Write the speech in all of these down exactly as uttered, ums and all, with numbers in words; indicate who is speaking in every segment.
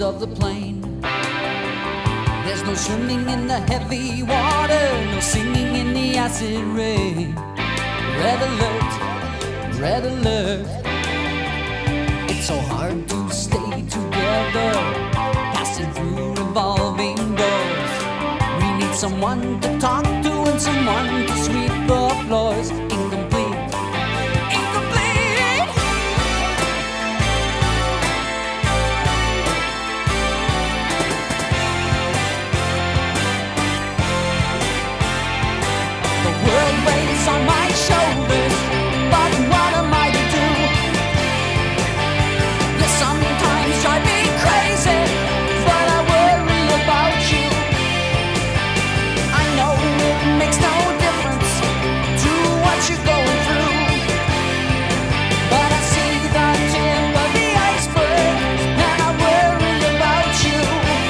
Speaker 1: of the plane. There's no swimming in the heavy water, no singing in the acid rain. Red alert, red alert. It's so hard to stay together, passing through revolving doors. We need someone to talk to and someone to sweep the floors. Incomplete, incomplete. The world weighs on my shoulders, but what am I to do? You sometimes drive me crazy, but I worry about you. I know it makes no difference to what you're going through, but I see the tip of the iceberg, and I worry about you.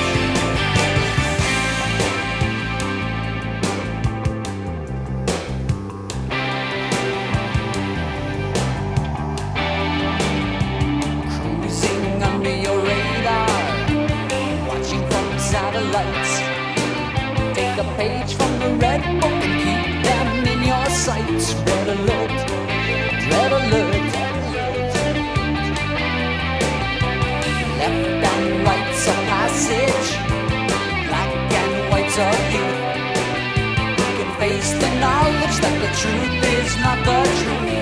Speaker 1: Cruising under your radar, watching from satellites. Take a page from the red book and keep them in your sights. Red alert, red alert. Left and right's a passage, black and white's a youth. You can face the knowledge that the truth is not the truth.